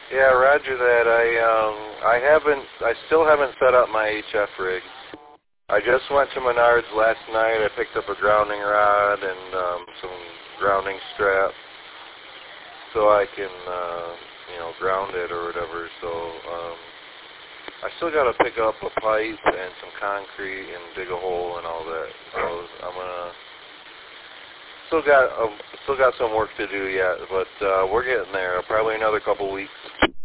Yeah, roger that. I still haven't set up my HF rig. I just went to Menards last night. I picked up a grounding rod and some grounding strap so I can, ground it or whatever. So I still got to pick up a pipe and some concrete and dig a hole and all that. So I'm gonna still got some work to do yet, but we're getting there. Probably another couple weeks.